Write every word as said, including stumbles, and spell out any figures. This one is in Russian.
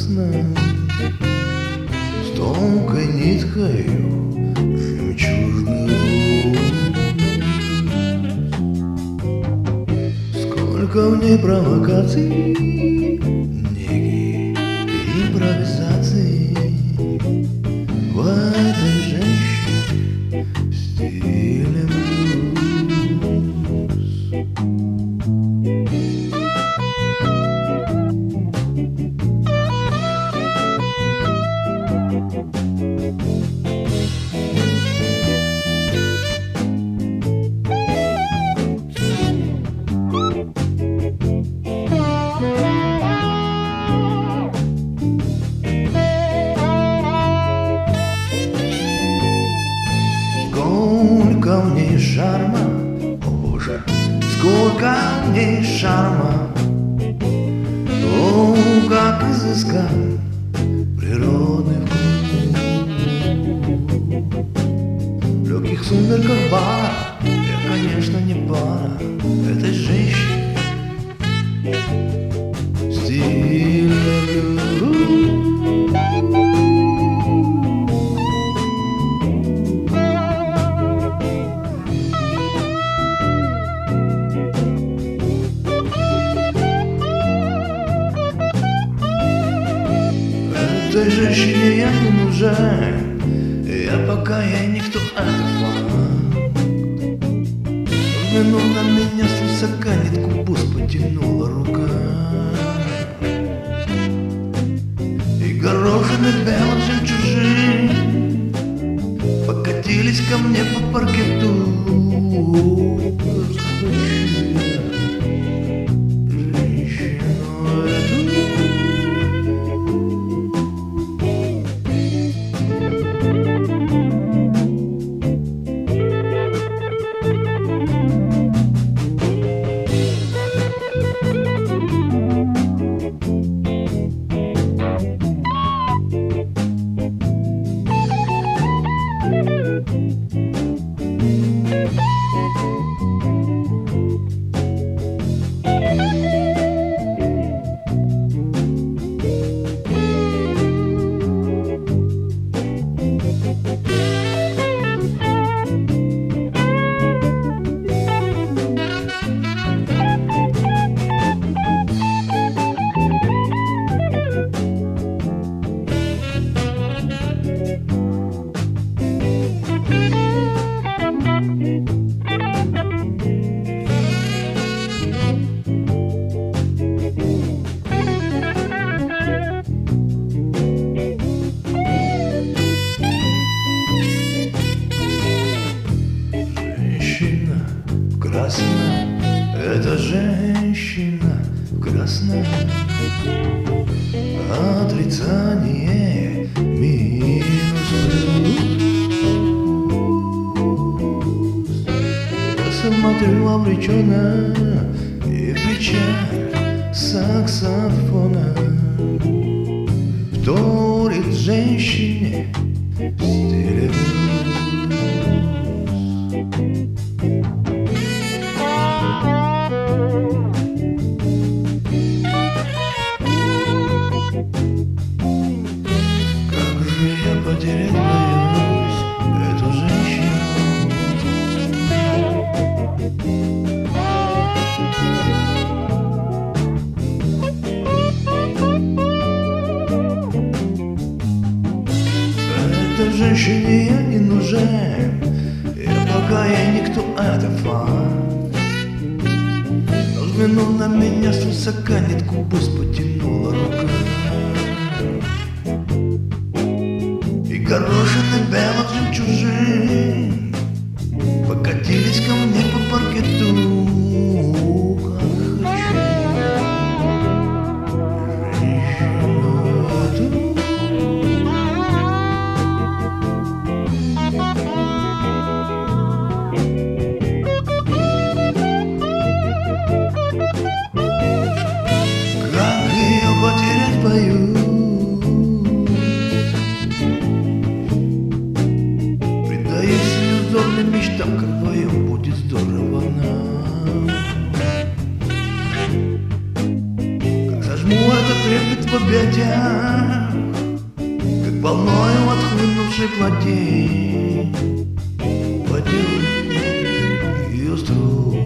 красна, с тонкой ниткою жемчужную. Сколько в ней провокаций, неги, импровизаций в этой женщине в стиле блюз. Сколько в ней шарма, о боже, сколько в ней шарма, о, как изыскан природный вкус. В легких сумерках бара я, конечно, не пара этой женщине стиля блюз. Этой женщине я не нужен, я пока я никто, это факт. Взглянул на меня свысока, нитку бус потянула рука, и горошины белых жемчужин покатились ко мне по паркету. Красна, эта женщина красна, отрицание минус плюс. Я смотрю обреченно и печаль саксофона вторит женщине в стиле блюз. Потерять боюсь эту женщину. Этой женщине я не нужен, я пока я никто, это факт. Но взглянул на меня свысока, нитку бус потянула рука, горошины белых жемчужин покатились ко мне по паркету. Как хочу женщину эту, как ее потерять боюсь. Предаюсь глазах, как волною отхлынувшей плоти, водил ее струй.